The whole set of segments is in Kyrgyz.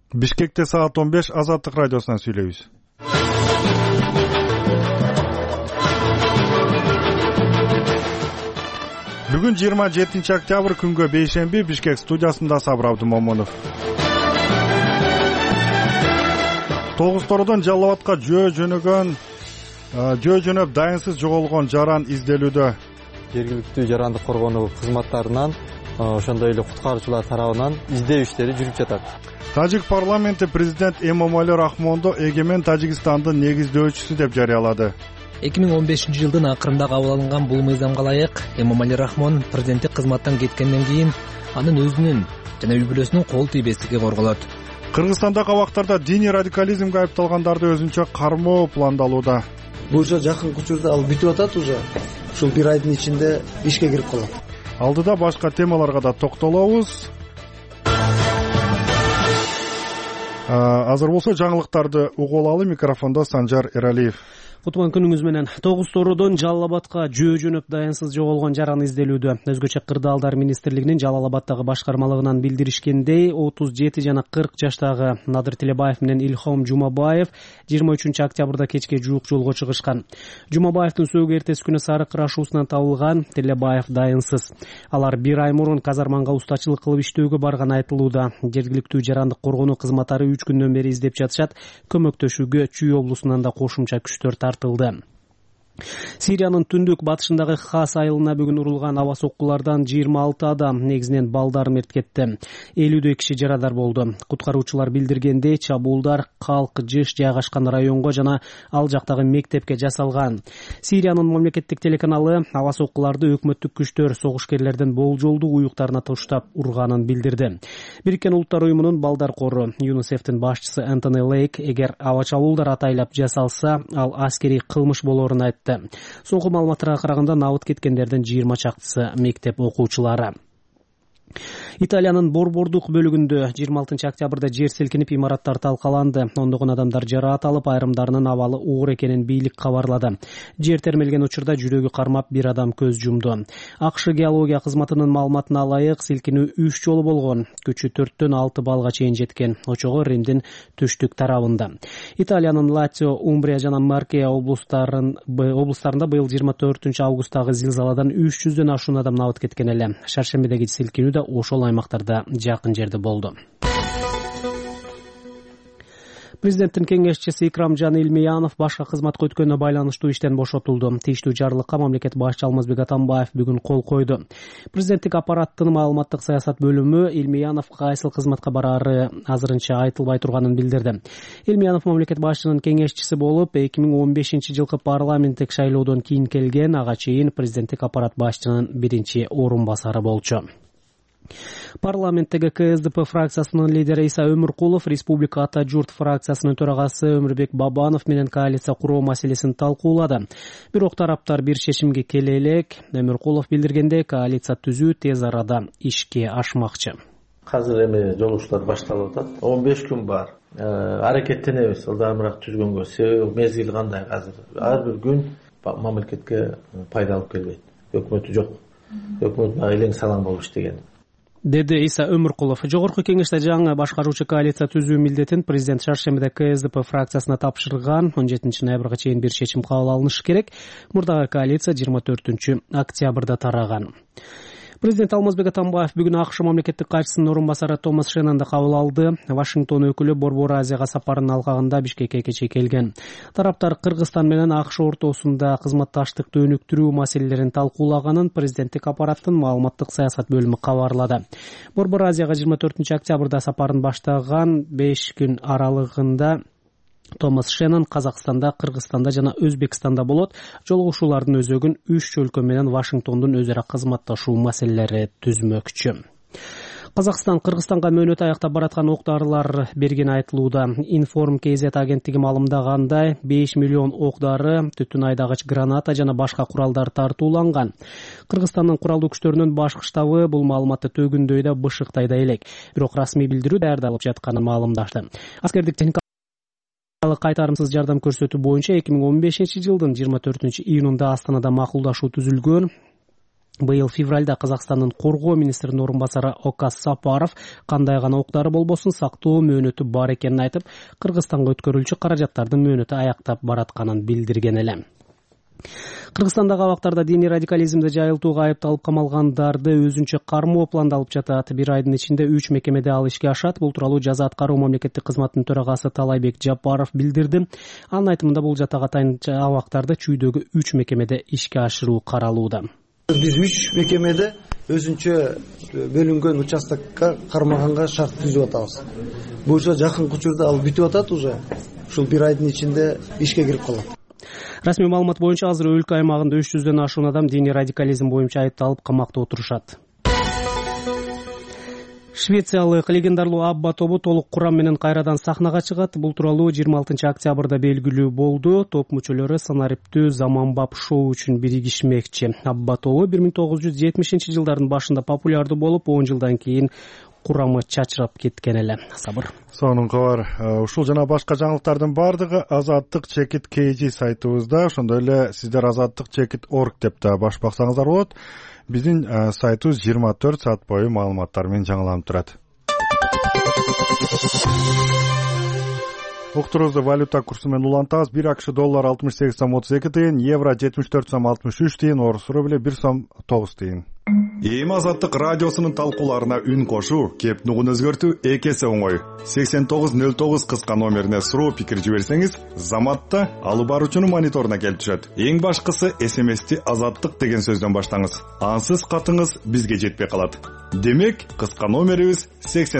Бишкекте саат 15 Азаттык радиосунан сүйлөйбүз. Бүгүн 27 октябрь күнгө бейшемби Бишкек студиясында Сабыр Абдумомунов. Тогуз-тородон Жалал Абадка жөө жөнөп дайынсыз жоголгон жаран изделүүдө. Жергиликтүү жарандык коргонуу кызматтарынан, ошондой эле куткаруучулар тарабынан издөө иштери жүрүп жатат. Тажик парламенти президент Эмомали Рахмонду эгемен Тажикстандын негиздөөчүсү деп жарыялады. 2015 жылдын акырында кабыл алынган бул мыйзамга ылайык Эмомали Рахмон президенттик кызматтан кеткенден кийин анын өзүнүн жана үй бүлөсүнүн кол тийбестиги корголот. Кыргызстандагы абактарда диний радикализмге айыпталгандарды өзүнчө кармоо пландалууда. Буюрса жакынкы учурда ал бүтүп атат уже. Ушул бир айдын ичинде ишке кирип калат. Алдыда башка темаларга да токтолобуз. Азыр болсо жаңылыктарды угулалы. Микрофондо Санжар Эралиев. Кутман күнүңүз менен. Тогуз-тородон Жалал Абадка жөө жөнөп дайынсыз жоголгон жаран изделүүдө. Өзгөчө Кырдаалдар министрлигинин Жалал Абадтагы башкармалыгынан билдиришкендей, 37 жана 40 жаштагы Надыр Телебаев менен Илхом Жумабаев 23 октябрда кечке жуук жолго чыгышкан. Жумабаевдин сөөгү эртеси күнү Сарык ырашуусунан табылган. Телебаев дайынсыз. Алар бир ай мурун Казарманга устачылык кылып иштөөгө барган айтылууда. Жергиликтүү жарандык коргонуу кызматтары 3 күндөн бери издеп жатышат. Көмөктөшүүгө Чүй облусунан да кошумча күчтөр тартылды. Сириянын түндүк батышындагы Хас айылына бүгүн урулган аба соккулардан 26 адам, негизинен балдар мерт кетти. 52 киши жарадар болду. Куткаруучулар билдиргендей, чабуулдар Калк Жыш жайгашкан районго жана ал жактагы мектепке жасалган. Сириянын мамлекеттик телеканалы аба соккуларды өкмөттүк күчтөр согушкерлердин болжолдуу уюктарына туштап урганын билдирди. Бириккен Улуттар уюмунун балдар кору ЮНИСЕФтин башчысы Антони Лейк эгер аба чабуулдар атайлап жасалса, ал аскерий кылмыш болорун айтты. Соңку маалыматтарга караганда набыт кеткендердин 20 чактысы мектеп окуучулары. Италиянын борбордук бөлүгүндө 26 октябрда жер силкинип имараттар талкаланды. Ондогон адамдар жараат алып, айрымдарынын абалы оор экенин бийлик кабарлады. Жер термелген учурда жүрөгү кармап бир адам көз жумду. АКШ геология кызматынын маалыматына ылайык, силкинүү 3 жолу болгон. Күчү 4-төн 6 балга чейин жеткен. Очогу Римдин түштүк тарабында. Италиянын Лацио, Умбрия жана Маркия облустарында быйыл 24 августтагы зилзаладан 300дөн ашуун адам набыт кеткен эле. Шаршембидеги силкинүү да ошол аймактарда жакын жерде болду. Президенттин кеңешчиси Икрамжан Илмиянов башка кызматка өткөнүнө байланыштуу иштен бошотулду. Тийиштүү жарлыкка мамлекет башчы Алмазбек Атамбаев бүгүн кол койду. Президенттик аппараттын маалыматтык саясат бөлүмү Илмиянов кайсыл кызматка бараары азырынча айтылбай турганын билдирди. Илмиянов мамлекет башчынын кеңешчиси болуп 2015 жылкы парламенттик шайлоодон кийин келген, ага чейин президенттик аппарат башчынын биринчи орун басары болчу. Парламенттеги КСДП фракциясынын лидери Иса Өмүркулов Республика Ата журт фракциясынын төрагасы Өмүрбек Бабанов менен коалиция куруу маселесин талкуулады. Бирок тараптар бир чечимге келе элек. Өмүркулов билдиргендей, коалиция түзүү тез арада ишке ашмакчы. Азыр эми жолугушуулар башталып атат. 15 күн бар. Аракеттенебиз ылдамыраак түзгөнгө. Себеби мезгил кандай азыр? Ар бир күн мамлекетке пайда алып келбейт. Өкмөтү жок. Өкмөт элең салаң болуп иштеген. Деди Иса Өмүркулов. Жогорку кеңеште жаңы башкаруучу коалиция түзүү милдетин президент шаршембиде КСДП фракциясына тапшырган. 17 ноябрга чейин бир чечим кабыл алынышы керек. Мурдагы коалиция 24 октябрда тараган. Президент Алмазбек Атамбаев бүгүн АКШ мамлекеттик катчысынын орун басары Томас Шеннонду кабыл алды. Вашингтон өкүлү Борбор Азияга сапарынын алкагында Бишкекке кечээ келген. Тараптар Кыргызстан менен АКШ ортосунда кызматташтыкты өнүктүрүү маселелерин талкуулаганын президенттик аппараттын маалыматтык саясат бөлүмү кабарлады. Борбор Азияга 24 октябрда сапарын баштаган 5 күн аралыгында Томас Шеннон Казакстанда, Кыргызстанда жана Өзбекстанда болот. Жолугушуулардын өзөгүн 3 өлкө менен Вашингтондун өз ара кызматташуу маселелери түзмөкчү. Казакстан Кыргызстанга мөөнөт аяктап бараткан ок дарылар берген айтылууда. Inform KZ агенттиги маалымдагандай 5 миллион ок дары, түтүн айдагыч граната жана башка куралдар тартууланган. Кыргызстандын куралдуу күчтөрүнүн башкы штабы бул маалыматты төгүндөй да бышыктай да элек. Бирок расмий билдирүү даярдалып жатканын маалымдашты. Аскердик техника кайтарымсыз жардам көрсөтүү боюнча 2015 жылдын 24 июнунда Астанада макулдашуу түзүлгөн. Быйыл февралда Казакстандын коргоо министринин орун басары Окас Сапаров кандай гана октары болбосун сактоо мөөнөтү бар экенин айтып, Кыргызстанга өткөрүлчү каражаттардын мөөнөтү аяктап баратканын билдирген эле. Кыргызстандагы абактарда диний радикализмди жайылтууга айыпталып камалгандарды өзүнчө кармоо пландалып жатат. Бир айдын ичинде 3 мекемеде ал ишке ашат. Бул тууралуу жаза аткаруу мамлекеттик кызматтын төрагасы Талайбек Жапаров билдирди. Анын айтымында бул жатак атайынча абактарды чүйдөгү 3 мекемеде ишке ашыруу каралууда. Биз 3 мекемеде өзүнчө бөлүнгөн участокко кармаганга шарт түзүп атабыз. Буга жакын учурда ал бүтүп атат уже. Ушул бир айдын ичинде ишке кирип калат. Расмий маалымат боюнча азыр өлкө аймагында 300дөн ашуун адам диний радикализм боюнча айыпталып камакта отурушат. Швециялык легендарлуу Абба тобу толук курам менен кайрадан сахнага чыгат. Бул тууралуу 26-октябрда белгилүү болду. Топ мүчөлөрү санариптүү заманбап шоу үчүн биригишмекчи. Абба тобу 1970-жылдардын башында популярдуу болуп, 10 жылдан кийин курамы чачырап кеткен эле. Сабыр. Сонун кабар. Ушул жана башка жаңылыктардын бардыгы Азаттык чекит KG сайтыбызда, ошондой эле сиздер Азаттык чекит.org деп да баш баксаңыздар болот. Биздин сайтыбыз 24 саат бою маалыматтар менен жаңыланып турат. Уктурубузду валюта курсу менен улантабыз. 1 АКШ доллар 68 сом 32 тыйын, евро 74 сом 63 тыйын, орус рубли 1 сом 9 тыйын. Эми Азаттык радиосунун талкууларына үн кошуу, кеп нугун өзгөртүү эки эсе оңой. 8909 кыска номерине суроо пикир жиберсеңиз, заматта алып баруучунун мониторуна келип түшөт. Эң башкысы СМСти Азаттык деген сөздөн баштаңыз. Ансыз катыңыз бизге жетпей калат. Демек, кыска номерибиз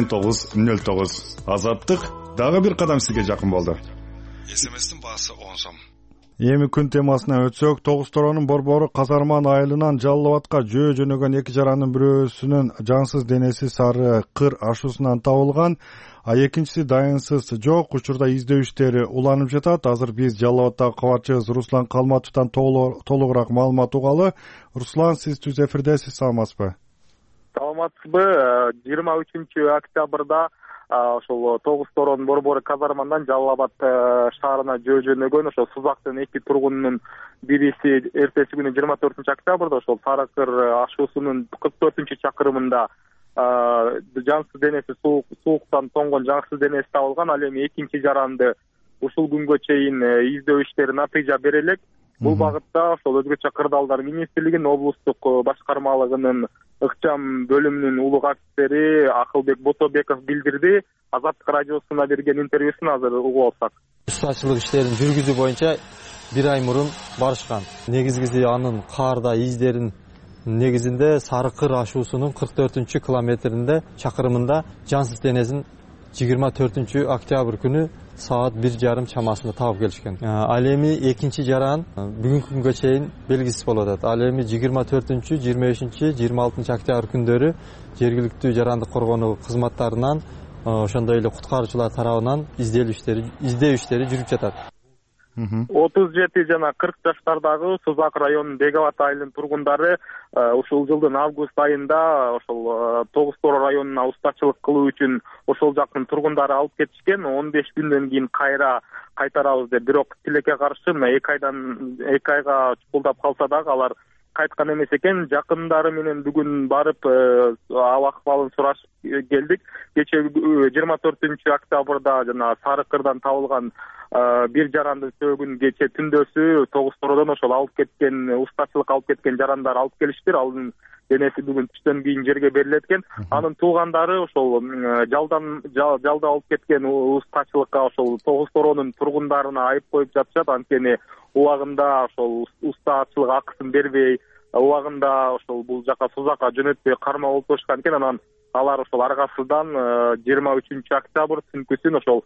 8909. Азаттык дагы бир кадам сизге жакын болду. СМСтин баасы 10 сом. Эми күн темасына өтсөк, Тогуз Торонун борбору Казарман айылынан Жалал абадка жөө жөнөгөн эки жарандын бирөөсүнүн жансыз денеси Сары Кыр ашуусунан табылган, а экинчиси дайынсыз жок. Учурда издөө иштери уланып жатат. Азыр биз Жалал абаддагы кабарчыбыз Руслан Калматовдон толугураак маалымат угалы. Руслан, сиз түз эфирдесиз, саламатсызбы? Саламатсызбы. 23-октябрда ошол Тогуз Торон борбору казармандан Жалал абад шаарына жөө жөнөгөн ошол Сузактын эки тургунунун бириси эртеси күнү 24-октябрда ошол Сары Кыр ашуусунун 44-чакырымында жансыз денеси сууктан тоңгон жансыз денеси табылган. Ал эми экинчи жаранды ушул күнгө чейин издөө иштери натыйжа бере элек. Бул багытта ошол өзгөчө кырдаалдар министрлигинин облустук башкармалыгынын ыкчам бөлүмүнүн улук офицери Акылбек Ботобеков билдирди. Азаттык радиосуна берген интервьюсун азыр угуп алсак. Ustaçılık işlerini жүргүзүү боюнча бир ай мурун барышкан. Негизгиси анын каарда издерин негизинде Сары Кыр ашуусунун 44-километринде чакырымында жансыз денесин 24-октябрь күнү саат 1:30 чамасында таап келишкен. Ал эми экинчи жаран бүгүнкү күнгө чейин белгисиз болуп атат. Ал эми 24, 25, 26 октябрь күндөрү жергиликтүү жарандык коргонуу кызматтарынан ошондой эле куткаруучулар тарабынан издөө иштери жүрүп жатат. 37 жана 40 жаштардагы Сузак районунун Бегабат айылынын тургундары ушул жылдын август айында ошол Тогуз Торон районуна устачылык кылуу үчүн ошол жактын тургундары алып кетишкен. 15 күндөн кийин кайтарабыз деп, бирок тилекке каршы 2 айга чукулдап калса дагы алар кайткан эмес экен. Жакындары менен бүгүн барып абак-абалын сурашып келдик. Кече 24-октябрда жана Сары Кырдан табылган бир жарандын сөөгүн кече түндөсү Тогуз Тородон ошол алып кеткен, устачылык алып кеткен жарандар алып келиштир. Анын денеси бүгүн түштөн кийин жерге берилет экен. Анын туугандары ошол жалда алып кеткен устачылыкка ошол Тогуз Торонун тургундарына айып коюп жатышат. Анткени убагында ошол устачылык акысын бербей, убагында ошол бул жака Сузакка жөнөтпөй карма болуп турушкан экен. Анан алар ошол аргасыздан 23-октябрь түнкүсүн ошол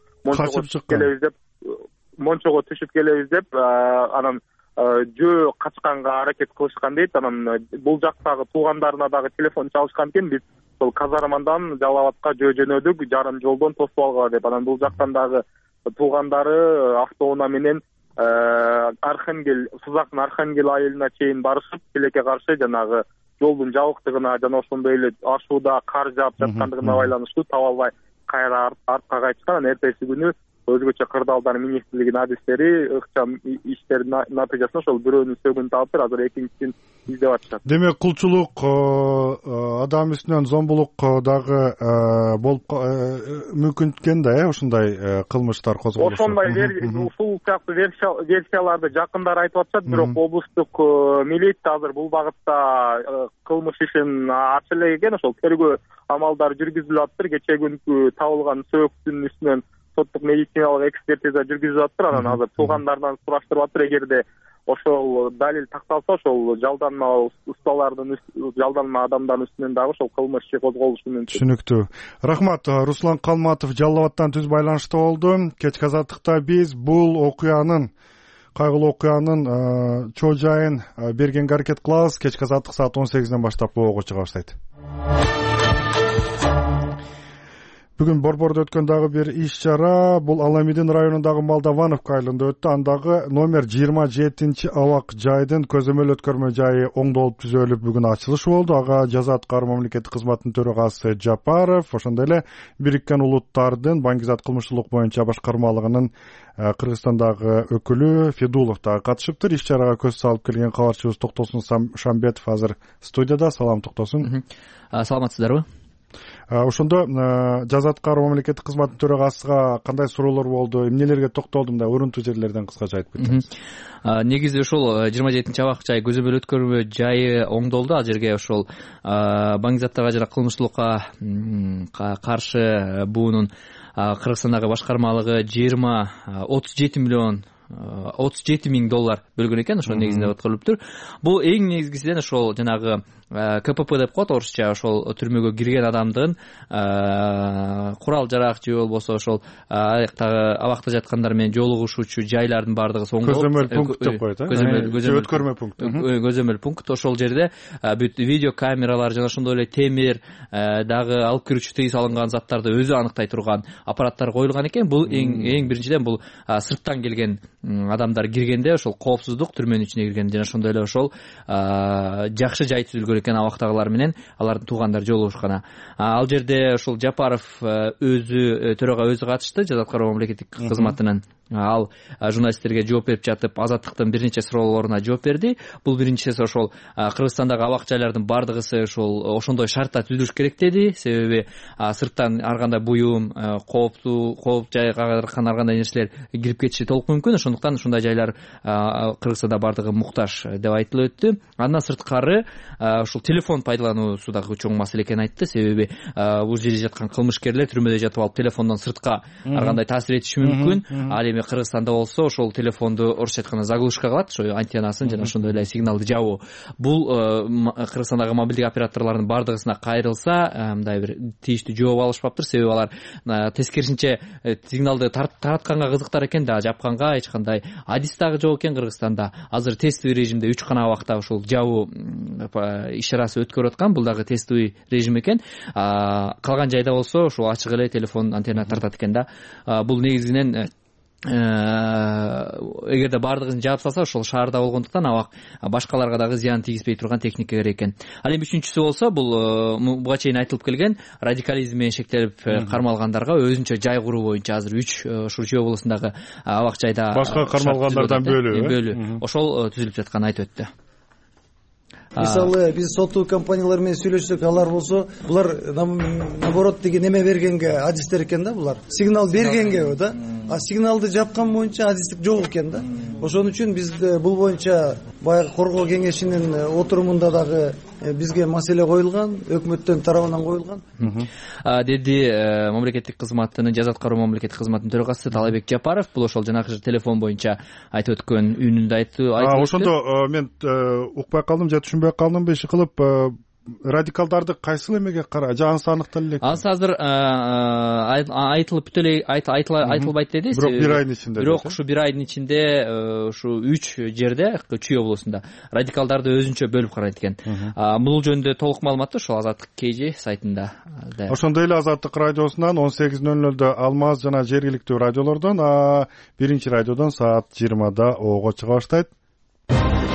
Мончого түшүп келебиз деп анан жөө качканга аракет кылышкан дейт. Анан бул жактагы туугандарына дагы телефон чалышкан экен. Биз ошол казармандан Жалал абадка жөө жөнөдүк, жарым жолдон тосуп алгыла деп. Анан бул жактан дагы туугандары автоунаа менен Сузактын Архангел айылына чейин барышып, тилекке каршы жанагы жолдун жабыктыгына жана ошондой эле ашууда кар жаап жаткандыгына байланыштуу таба албай кайра артка кайтышкан. Эртеси күнү өзгөчө кырдаалдар министрлигинин адистери ыкчам иштердин натыйжасында ошол бирөөнүн сөөгүн таапtыр, азыр экинчисин издеп атышат. Демек кулчулук, адам үстүнөн зомбулук дагы болуп мүмкүн экен да, ушундай кылмыштар козголушу. Ошондой ушул сыяктуу версияларды жакындар айтып атышат, бирок облустук милиция азыр бул багытта кылмыш ишин ача элек экен. Ошол тергөө амалдары жүргүзүлүп атыптыр. Кечээ күнкү табылган сөөктүн үстүнөн соттук медициналык экспертиза жүргүзүлүп атыптыр. Анан азыр туугандардан сураштырып атыптыр. Эгерде ошол далил такталса, ошол жалданма усталардын, жалданма адамдардын үстүнөн дагы ошол кылмыш иши козголушу мүмкүн. Түшүнүктүү. Рахмат. Руслан Калматов Жалал Абадтан түз байланышта болду. Кечки азаттыкта биз бул кайгылуу окуянын чоо жайын бергенге аракет кылабыз. Кечки азаттык саат 18-ден баштап ого чыга баштайт. Бүгүн Борбордо өткөн дагы бир иш-чара бул Аламидин районундагы Молдовановка айылында өттү. Андагы номер 27 абак жайдын көзөмөл өткөрмө жайы оңдолуп түзөлүп бүгүн ачылышы болду. Ага Жазат Кароо мамлекеттик кызматынын төрагасы Жапаров, ошондой эле Бириккен Улуттардын Баңгизат кылмыштуулук боюнча башкармалыгынын Кыргызстандагы өкүлү Федулов да катышыптыр. Иш-чарага көз салып келген кабарчыбыз Токтосун Шамбетов азыр студияда. Салам, Токтосун. Саламатсыздарбы? Ошондо Жазат Кароо мамлекеттик кызматтын төрагасыга кандай суроолор болду, эмнелерге токтолду, мындай урунтуу жерлерден кыскача айтып кетсеңиз. Негизи ошол 27 абак жай көзөмөл өткөрмө жайы оңдолду. Ал жерге ошол Баңгизаттагы жана кылмыштуулукка каршы буунун Кыргызстандагы башкармалыгы 37 миң доллар бөлгөн экен. Ошонун негизинде өткөрүлүптүр. Бул эң негизгисинен ошол жанагы КПП деп коет орусча, ошол түрмөгө кирген адамдын курал жарак же болбосо ошол абакта жаткандар менен жолугушуучу жайлардын баардыгы соңголуп, көзөмөл пункт деп коет, өткөрмө пункт. Көзөмөл пункт. Ошол жерде бүт видео камералар жана ошондой эле темир дагы алып кирүүчү тыйыз алынган заттарды өзү аныктай турган аппараттар коюлган экен. Бул эң биринчиден бул сырттан келген адамдар киргенде ошол коопсуздук, түрмөнүн ичине киргенде жана ошондой эле ошол жакшы жай түзүлгөн экен абактагылар менен алардын туугандары жолугушкан. Ал жерде ошол Жапаров өзү төрага өзү катышты, Жазат Кароо мамлекеттик кызматынын. Ал журналисттерге жооп берип жатып, азаттыктын бир нече суроолоруна жооп берди. Бул биринчиси ошол Кыргызстандагы абак жайлардын баардыгысы ошондой шартта түзүлүш керек деди. Себеби сырттан ар кандай буюм, кооп жайга ар кандай нерселер кирип кетиши толук мүмкүн. Ошондуктан ушундай жайлар Кыргызстанда баардыгы муктаж деп айтылып өттү. Андан сырткары ушул телефон пайдалануусу дагы чоң маселе экенин айтты. Себеби бул жерде жаткан кылмышкерлер түрмөдө жатып алып телефондон сыртка ар кандай таасир этиши мүмкүн. Ал эми Кыргызстанда болсо ошол телефонду орусча айтканда заглушка кылат, ошо антеннасын жана ошондой эле сигналды жабуу. Бул Кыргызстандагы мобилдик операторлордун баардыгысына кайрылса, мындай бир тийиштүү жооп алышпаптыр. Себеби алар тескерисинче сигналды таратканга кызыктар экен да, жапканга эч кандай адис дагы жок экен Кыргызстанда. Азыр тестовый режимде 3 гана абакта ушул жабуу иш-чарасы өткөрүп аткан. Бул дагы тестовый режим экен. Калган жайда болсо ушул ачык эле телефон антенна тартат экен да. Бул негизинен эгерде баардыгын жаап салса, ошол шаарда болгондуктан абак башкаларга дагы зыян тийгизбей турган техника керек экен. Ал эми үчүнчүсү болсо, бул буга чейин айтылып келген радикализм менен шектелип кармалгандарга өзүнчө жай куруу боюнча азыр 3 ушул Чүй облусундагы абак жайда башка кармалгандардан бөлүү ошол түзүлүп жатканын айтып өттү. Мисалы биз соттуу компаниялар менен сүйлөшсөк, алар болсо булар наоборот деген эме бергенге адистер экен да, булар сигнал бергенге да, а сигналды жапкан боюнча адистик жок экен да. Ошон үчүн биз бул боюнча баягы коргоо кеңешинин отурумунда дагы бизге маселе коюлган, өкмөттүн тарабынан коюлган, деди мамлекеттик кызматтын Жазат Кароо мамлекеттик кызматтын төрагасы Талайбек Жапаров. Бул ошол жанагы телефон боюнча айтып өткөн үнүндө айтты. Ошондо мен укпай калдым же түшүнбөй калдымбы, иши кылып радикалдарды кайсыл эмеге караа же анысы аныктала элек? Анысы азыр айтылып бүт эле айтылбайт деди. Бирок бир айдын ичинде. Бирок ушу бир айдын ичинде ушу 3 жерде Чүй облусунда радикалдарды өзүнчө бөлүп карайт экен. Бул жөнүндө толук маалыматты ошол Азаттык KG сайтында. Ошондой эле Азаттык радиосунан 18:00 Алмаз жана жергиликтүү радиолордон, биринчи радиодон саат 20:00 ого чыга баштайт.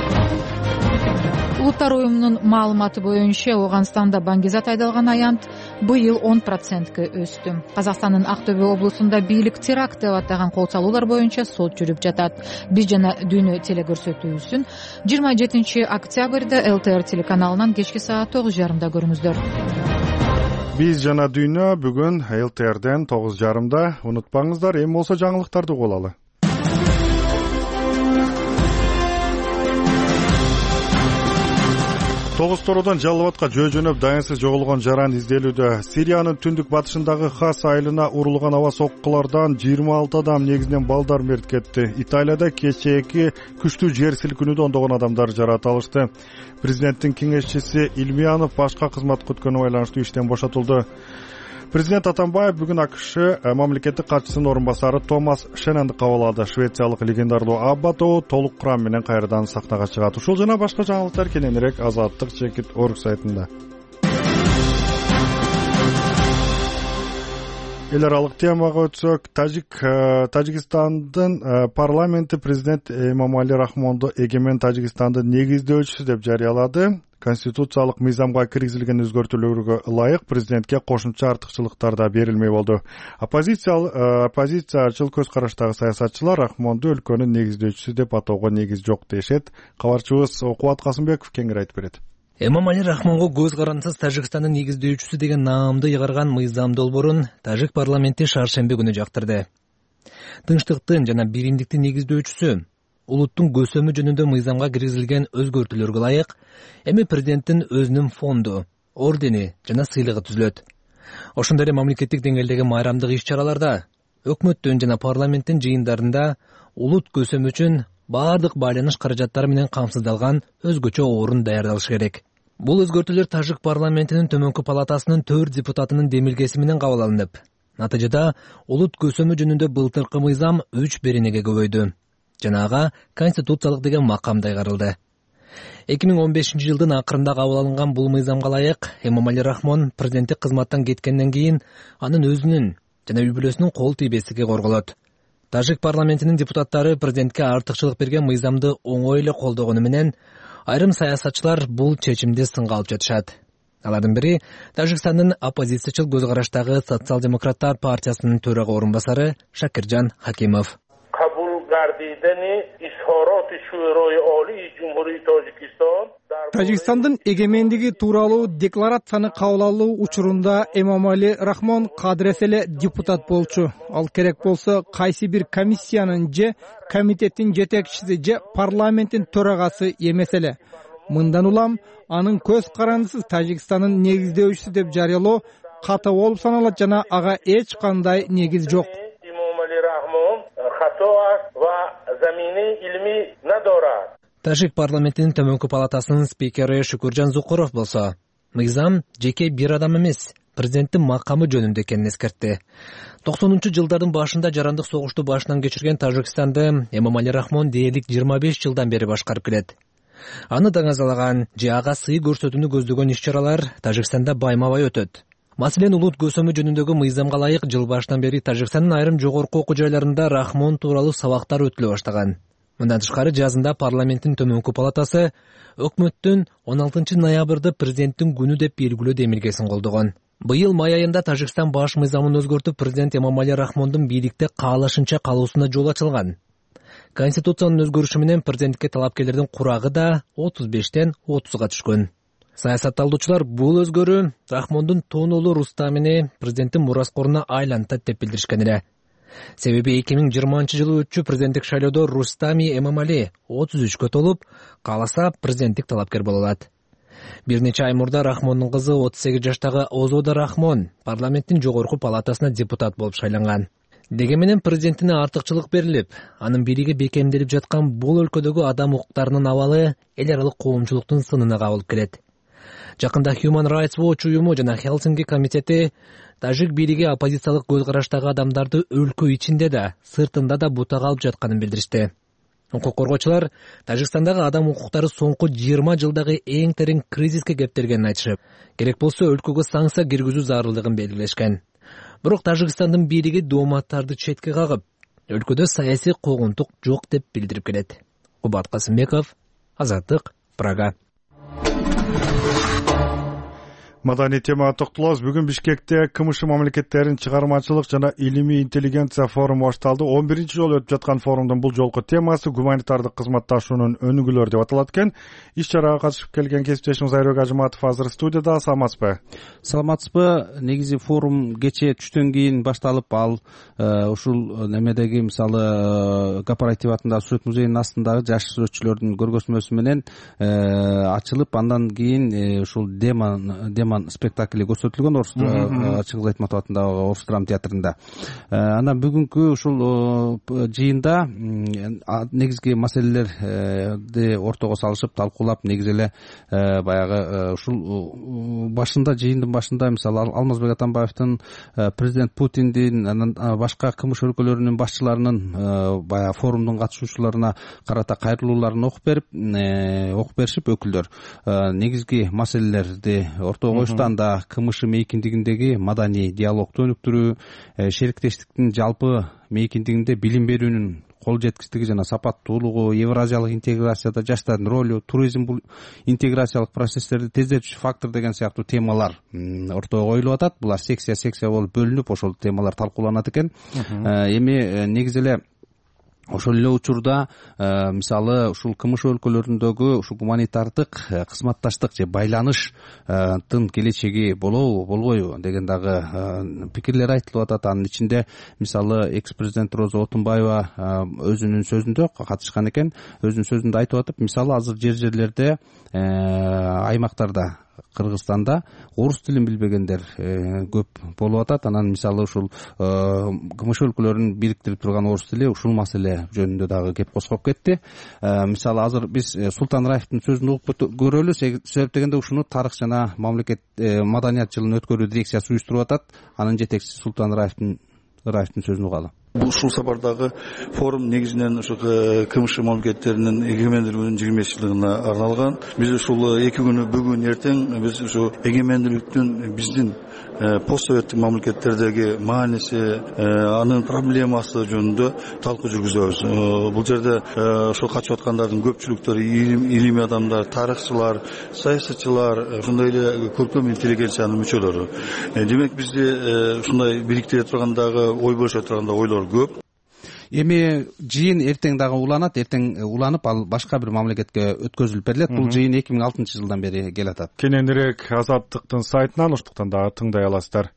Улуттар уюмунун маалыматы боюнча Ооганстанда Баңгизат айдалган аянт быйыл 10%ке өстү. Казакстандын Актөбө облусунда бийлик теракт деп атаган кол салуулар боюнча сот жүрүп жатат. Биз жана дүйнө телекөрсөтүүсүн 27 октябрда ЛТР телеканалынан кечки саат 9:30 көрүңүздөр. Биз жана дүйнө бүгүн ЛТРден 9:30. Унутпаңыздар, эми болсо жаңылыктарды угулалы. Тогуз тородон Жалал Абадка жөө-жөнөп дайынсыз жоголгон жаран изделүүдө. Сириянын түндүк батышындагы Хас айылына урулган аба соккулардан 26 адам, негизинен балдар мерт кетти. Италияда кечээки күчтүү жер силкинүүдө ондогон адамдар жаракат алышты. Президенттин кеңешчиси Илмиянов башка кызмат күткөнүнө байланыштуу иштен бошотулду. Президент Атамбаев бүгүн АКШ мамлекеттик катчысынын орун басары Томас Шенненди кабыл алды. Швециялык легендарлуу аба тобу толук курам менен кайрадан сахнага чыгат. Ушул жана башка жаңылыктар кененирээк Азаттык.org сайтында. Эл аралык темага өтсөк, Тажикстандын парламенти президент Эмомали Рахмонду эгемен Тажикстандын негиздөөчүсү деп жарыялады. Конституциялык мыйзамга киргизилген өзгөртүүлөргө ылайык президентке кошумча артыкчылыктар да берилмей болду. Оппозициячыл көз караштагы саясатчылар Рахмонду өлкөнүн негиздөөчүсү деп атоого негиз жок дешет. Кабарчыбыз Кубат Касымбеков кеңири айтып берет. Эмомали Рахмонго көз карансыз Тажикстандын негиздөөчүсү деген наамды ыйгарган мыйзам долбоорун Тажик парламенти шаршемби күнү жактырды. Тынчтыктын жана биримдиктин негиздөөчүсү улуттун көсөмү жөнүндө мыйзамга киргизилген өзгөртүүлөргө ылайык эми президенттин өзүнүн фонду, ордени жана сыйлыгы түзүлөт. Ошондой эле мамлекеттик деңгээлдеги майрамдык иш-чараларда, өкмөттүн жана парламенттин жыйындарында улут көсөмү үчүн баардык байланыш каражаттары менен камсыздалган өзгөчө орун даярдалыш керек. Бул өзгөртүүлөр Тажик парламентинин төмөнкү палатасынын 4 депутатынын демилгеси менен кабыл алынып, натыйжада улут көсөмү жөнүндө былтыркы мыйзам 3/1 көбөйдү. Жана ага конституциялык деген макам дайгарылды. 2015 жылдын акырында кабыл алынган бул мыйзамга ылайык Эмомали Рахмон президенттик кызматтан кеткенден кийин анын өзүнүн жана үй бүлөсүнүн кол тийбестиги корголот. Тажик парламентинин депутаттары президентке артыкчылык берген мыйзамды оңой эле колдогону менен айрым саясатчылар бул чечимди сынга алып жатышат. Алардын бири Тажикстандын оппозициячыл көз караштагы Социал-демократтар партиясынын төрага орун басары Шакиржан Хакимов. Тажикстандын эгемендиги тууралуу декларацияны кабыл алуу учурунда Эмомали Рахмон кадырес эле депутат болчу. Ал керек болсо кайсы бир комиссиянын же комитеттин жетекчиси же парламенттин төрагасы эмес эле. Мындан улам анын көз карандысыз Тажикстандын негиздөөчүсү деп жарыялоо ката болуп саналат жана ага эч кандай негиз жок. Тажик парламентинин төмөнкү палатасынын спикери Шукуржан Зукуров болсо, мыйзам жеке бир адам эмес, президенттин макамы жөнүндө экенин эскертти. 90-жылдардын башында жарандык согушту башынан кечирген Тажикстанды Эмомали Рахмон дээрлик 25 жылдан бери башкарып келет. Аны даңазалаган же ага сый көрсөтүүнү көздөгөн иш-чаралар Тажикстанда байма-бай өтөт. Маселен, улут көсөмү жөнүндөгү мыйзамга ылайык жыл башынан бери Тажикстандын айрым жогорку окуу жайларында Рахмон тууралуу сабактар өтүлө баштаган. Мындан тышкары жазында парламенттин төмөнкү палатасы өкмөттүн 16 ноябрда президенттин күнү деп белгилөө демилгесин колдогон. Быйыл май айында Тажикстан баш мыйзамын өзгөртүп, президент Эмомали Рахмондун бийликте каалашынча калуусуна жол ачылган. Конституциянын өзгөрүшү менен президентке талапкерлердин курагы да 35тен 30га түшкөн. Саясатталуучулар бул өзгөрүү Рахмондун тоонулу Рустамини президенттин мураскоруна айлантат деп билдиришкен эле. Себеби 2020 жылы өтчү президенттик шайлоодо Рустами Эмомали 33кө толуп, кааласа президенттик талапкер боло алат. Бир нече ай мурда Рахмондун кызы 38 жаштагы Озода Рахмон парламенттин жогорку палатасына депутат болуп шайланган. Деген менен президентине артыкчылык берилип, анын бийлиги бекемделип жаткан бул өлкөдөгү адам укуктарынын абалы эл аралык коомчулуктун сынына кабылып келет. Жакында Human Rights Watch уюму жана Хелсинки комитети Тажик бийлиги оппозициялык көз караштагы адамдарды өлкө ичинде да, сыртында да бутага алып жатканын билдиришти. Укук коргоочулар Тажикстандагы адам укуктары соңку 20 жылдагы эң терең кризиске кептелгенин айтышып, керек болсо өлкөгө санкция киргизүү зарылдыгын белгилешкен. Бирок Тажикстандын бийлиги дооматтарды четке кагып, өлкөдө саясий куугунтук жок деп билдирип келет. Кубат Касымбеков, Азаттык, Прага. Маданий темага токтолобуз. Бүгүн Бишкекте КМШ мамлекеттеринин чыгармачылык жана илимий интеллигенция форуму башталды. 11-ci жолу өтүп жаткан форумдун бул жолку темасы гуманитардык кызматташуунун өнүгүүлөрү деп аталат экен. Иш чарага катышып келген кесиптешим Айрбек Ажыматов азыр студияда. Саламатсызбы? Саламатсызбы? Негизи форум кечээ түштөн кийин башталып, ал ушул немедеги мисалы Кооператив атындагы сүрөт музейинин астындагы жаш сүрөтчүлөрдүн көргөзмөсү менен ачылып, андан кийин ушул Деман спектакли көрсөтүлгөн Чыңгыз Айтматов атындагы Орус драма театрында. Анан бүгүнкү ушул жыйында негизги маселелерди ортого салышып, талкуулап, негизи эле баягы ушул башында, жыйындын башында мисалы Алмазбек Атамбаевдин, президент Путиндин, анан башка КМШ өлкөлөрүнүн башчыларынын баягы форумдун катышуучуларына карата кайрылууларын окуп беришип, өкүлдөр негизги маселелерди ортого коюшту. Анда КМШ мейкиндигиндеги маданий диалогду өнүктүрүү, шериктештиктин жалпы мейкиндигинде билим берүүнүн кол жеткичтиги жана сапаттуулугу, евразиялык интеграцияда жаштардын ролу, туризм бул интеграциялык процесстерди тездетүүчү фактор деген сыяктуу темалар ортого коюлуп атат. Булар секция болуп бөлүнүп, ошол темалар талкууланат экен. Эми негизи эле ошол эле учурда мисалы ушул КМШ өлкөлөрүндөгү ушул гуманитардык кызматташтык же байланыштын келечеги болбойбу деген дагы пикирлер айтылып атат. Анын ичинде мисалы экс-президент Роза Отунбаева өзүнүн сөзүндө катышкан экен. Өзүнүн сөзүндө айтып атып, мисалы азыр жерлерде, аймактарда, Кыргызстанда орус тилин билбегендер көп болуп атат. Анан мисалы ушул КМШ өлкөлөрүн бириктирип турган орус тили ушул маселе жөнүндө дагы кеп козгоп кетти. Мисалы азыр биз Султан Раевдин сөзүн угуп көрөлү. Себеп дегенде ушуну тарых жана мамлекет маданият жылын өткөрүү дирекциясы уюштуруп атат. Анын жетекчиси Султан Раевдин сөзүн угалы. Ушул сапардагы форум негизинен ушул КМШ мамлекеттеринин эгемендүүлүгүнүн 25-жылыгына арналган. Биз ушул 2 күнү бүгүн эртең биз ушул эгемендүүлүктүн биздин постсоветтик мамлекеттердеги мааниси, анын проблемасы жөнүндө талкуу жүргүзөбүз. Бул жерде ошол катышып аткандардын көпчүлүктөрү илимий адамдар, тарыхчылар, саясатчылар, ошондой эле көркөм интеллигенциянын мүчөлөрү. Демек бизди ушундай бириктире тургандагы, ой бөлүшө турганда ойлор көп. Эми жыйын эртең дагы уланат. Эртең уланып, ал башка бир мамлекетке өткөзүлүп берилет. Бул жыйын 2006-жылдан бери келатат. Кененирээк Азаттыктын сайтынан уштуктан дагы тыңдай аласыздар.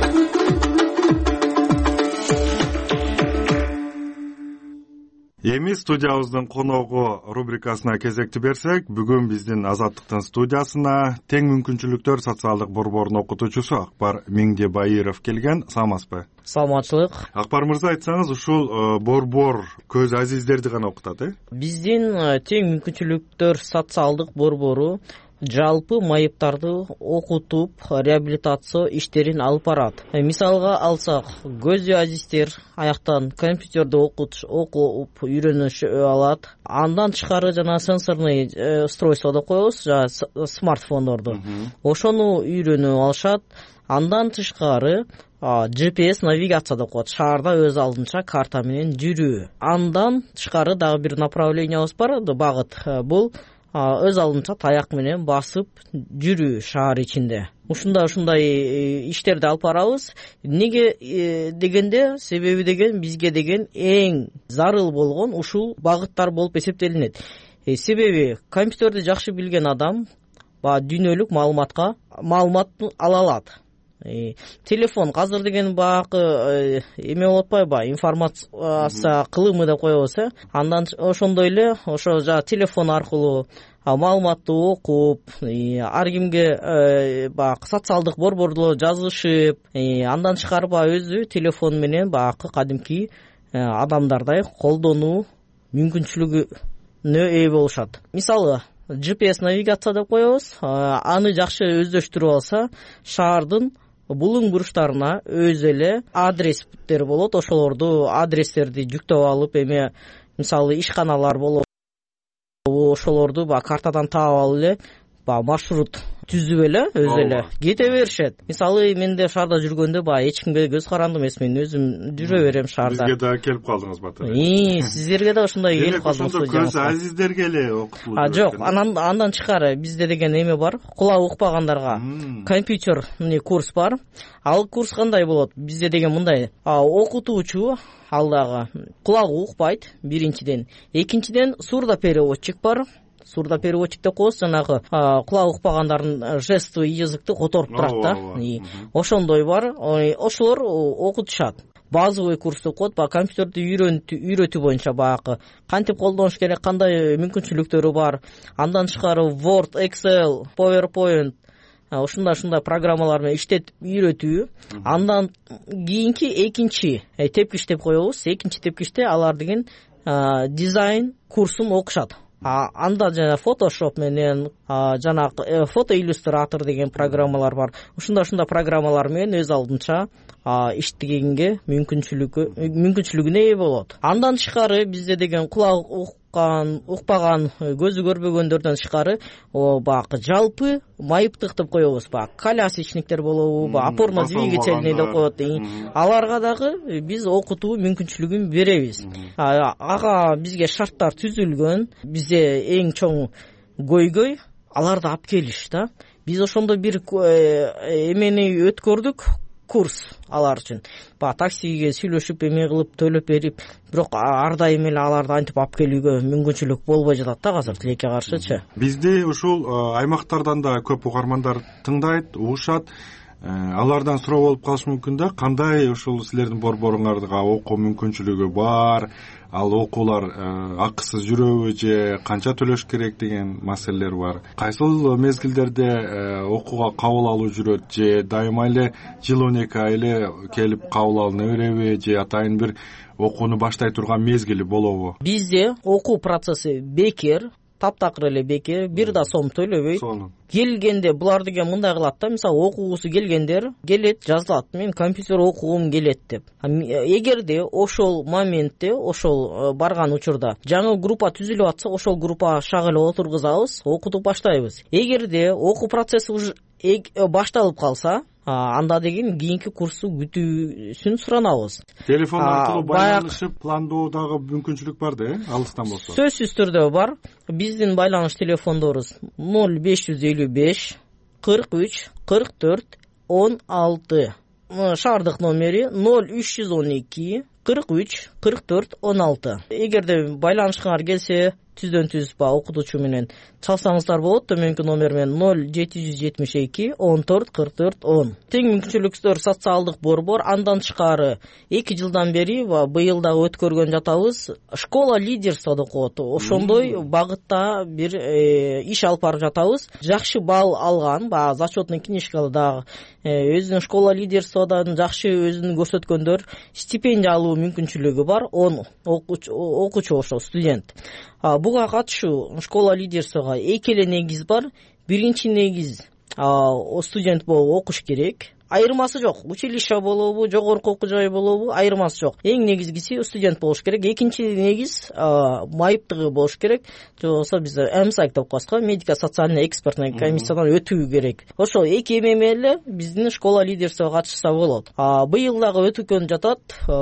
Эми студиябыздын коногу рубрикасына кезекти берсек, бүгүн биздин Азаттыктын студиясына тең мүмкүнчүлүктөр социалдык борборунун окутуучусу Акбар Меңдебайыров келген. Саламатсызбы? Саламатчылык. Акбар мырза, айтсаңыз, ушул борбор көз азиздерди гана окутат, Биздин тең мүмкүнчүлүктөр социалдык борбору жалпы майыптарды окутуп, реабилитация иштерин алып барат. Мисалга алсак, көз азиздер аяктан компьютерди окуп үйрөнүш алат. Андан тышкары жана сенсорный устройство деп коебуз, смартфондорду. Ошону үйрөнүп алышат. Андан тышкары GPS навигация деп коет. Шаарда өз алдынча карта менен жүрүү. Андан тышкары дагы бир направлениябыз бар, багыт. Бул өз алдынча таяк менен басып жүрүү шаар ичинде. Ушундай иштерди алып барабыз. Неге дегенде, себеби деген бизге деген эң зарыл болгон ушул багыттар болуп эсептелинет. Себеби компьютерди жакшы билген адам дүйнөлүк маалымат ала алат. Телефон азыр деген баягы эме болуп атпайбы, информация кылымы деп коебуз. Андан ошондой эле ошо телефон аркылуу маалыматты окуп, ар кимге баягы социалдык борбордо жазышып, андан тышкары өзү телефон менен баягы кадимки адамдардай колдонуу мүмкүнчүлүгүнө ээ болушат. Мисалы GPS навигация деп коебуз. Аны жакшы өздөштүрүп алса, шаардын булуң буруштарына өз эле адрестер болот. Ошолорду адрестерди жүктөп алып, мисалы ишканалар болот. Ошолорду картадан таап алып эле баягы маршрут түзүп эле өзү эле кете беришет. Мисалы менде шаарда жүргөндө баягы эч кимге көз каранды эмес, мен өзүм жүрө берем шаарда. Бизге да келип калдыңыз батыр. Сиздерге да ошондой келип калдыңыз. Көз азиздерге эле окутулуу. Жок, андан тышкары бизде деген эме бар. Кулагы укпагандарга компьютерный курс бар. Ал курс кандай болот? Бизде деген мындай, окутуучу ал дагы кулагы укпайт биринчиден. Экинчиден сурдопереводчик бар. Сурдопереводчик деп коебуз, жанагы кулагы укпагандардын жестовый языкты которуп турат да. Ошондой бар. Ошолор окутушат. Базовый курс деп коет, баягы компьютерди үйрөтүү боюнча баягы кантип колдонуш керек, кандай мүмкүнчүлүктөрү бар. Андан тышкары Word, Excel, PowerPoint ушундай программалар менен иштетип үйрөтүү. Андан кийинки экинчи тепкич деп коебуз. Экинчи тепкичте алар деген дизайн курсун окушат. Анда жана Photoshop менен жанагы фото иллюстратор деген программалар бар. Ушундай программалар менен өз алдынча иштегенге мүмкүнчүлүгүнө ээ болот. Андан тышкары бизде деген кулагы укпаган, көзү көрбөгөндөрдөн тышкары баягы жалпы майыптык деп коебуз. Баягы колясочниктер болобу, опорно-двигательный деп коет. Аларга дагы биз окутуу мүмкүнчүлүгүн беребиз. Ага бизге шарттар түзүлгөн. Бизде эң чоң көйгөй аларды алып келиш да. Биз ошондо бир эмени өткөрдүк, курс алар үчүн. Таксиге сүйлөшүп эме кылып төлөп берип, бирок ар дайым эле аларды антип алып келүүгө мүмкүнчүлүк болбой жатат да азыр тилекке каршычы. Бизде ушул аймактардан да көп угармандар тыңдайт, угушат. Алардан суроо болуп калышы мүмкүн да, кандай ушул силердин борборуңарга окуу мүмкүнчүлүгү бар, ал окуулар акысыз жүрөбү же канча төлөш керек деген маселелер бар. Кайсыл мезгилдерде окууга кабыл алуу жүрөт же дайыма эле жыл 12 ай эле келип кабыл алына береби же атайын бир окууну баштай турган мезгили болобу? Бизде окуу процесси бекер, таптакыр эле бекер, бир да сом төлөбөйт. Келгенде булар деген мындай кылат да, мисалы окугусу келгендер келет, жазылат, мен компьютер окугум келет деп. Эгерде ошол моментте, ошол барган учурда жаңы группа түзүлүп атса, ошол группага шак эле отургузабыз, окутуп баштайбыз. Эгерде окуу процесси уже башталып калса, анда деген кийинки курсту күтүүсүн суранабыз. Телефон аркылуу байланышып пландоодагы мүмкүнчүлүк бар да, алыстан болсо. Сөзсүз түрдө бар. Биздин байланыш телефондорубуз 0555 43 44 16. Шаардык номери 0312 43 44 16. Эгерде байланышкаңар келсе, түздөн түз окутуучу менен чалсаңыздар болот. Төмөнкү номер менен 0772 14 44 10. Тең мүмкүнчүлүктөр социалдык борбор. Андан тышкары 2 жылдан бери быйыл дагы өткөргөн жатабыз. Школа лидерства деп коет. Ошондой багытта бир иш алып барып жатабыз. Жакшы балл алган, зачетный книжкалы дагы өзүнүн школа лидерстводан жакшы өзүн көрсөткөндөр стипендия алуу мүмкүнчүлүгү бар. 10 окуучу ошо студент. Буга катышуу школа лидерствога эки эле негиз бар. Биринчи негиз студент болуп окуш керек. Айырмасы жок. Училище болобу, жогорку окуу жай болобу, айырмасы жок. Эң негизгиси студент болуш керек. Экинчи негиз майыптыгы болуш керек. Же болбосо биз МСАК деп коебуз, медико-социальный экспертный комиссиядан өтүү керек. Ошол эки эме эле биздин школа лидерствога катышса болот. Быйыл дагы өткөн жатат.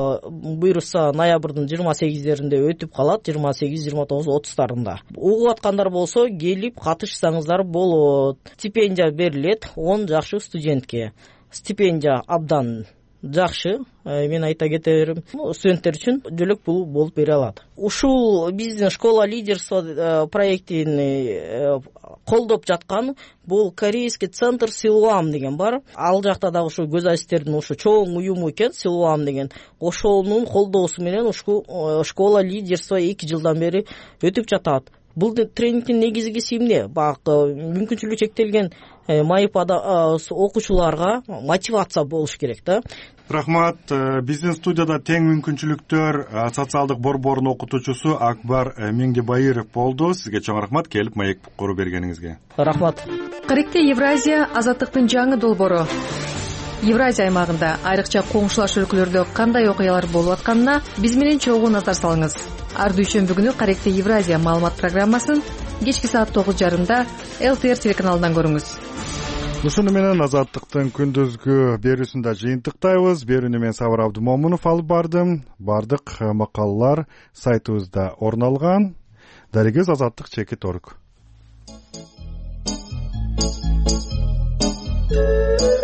Буйруса ноябрдын 28-деринде өтүп калат, 28-29 30-тарында. Угуп аткандар болсо келип катышсаңыздар болот. Стипендия берилет 10 жакшы студентке. Стипендия абдан жакшы. Мен айта кетерим, студенттер үчүн жөлөк пул болуп бере алат. Ушул биздин школа лидерства проектин колдоп жаткан бул корейский центр Силуам деген бар. Ал жакта дагы ушу көз азистердин ушу чоң уюму экен, Силуам деген. Ошонун колдоосу менен ушул школа лидерства 2 жылдан бери өтүп жатат. Бул тренингдин негизгиси эмне? Баягы мүмкүнчүлүгү чектелген майып окуучуларга мотивация болуш керек да. Рахмат. Биздин студияда тең мүмкүнчүлүктөр социалдык борборунун окутуучусу Акбар Меңдебайыров болду. Сизге чоң рахмат келип маек кору бергениңизге. Рахмат. Каректе Евразия азаттыктын жаңы долбоору. Евразия аймагында айрыкча коңшулаш өлкөлөрдө кандай окуялар болуп атканына биз менен чогуу назар салыңыз. Ар дүйшөмбү күнү Каректе Евразия маалымат программасын кечки саат 9:30 ЛТР телеканалынан көрүңүз. Ушуну менен Азаттыктын күндүзгү берүүсүндө жыйынтыктайбыз. Берүүнү мен Сабыр Абдымомунов алып бардым. Бардык макалалар сайтыбызда орун алган. Дарегиз Азаттык.org.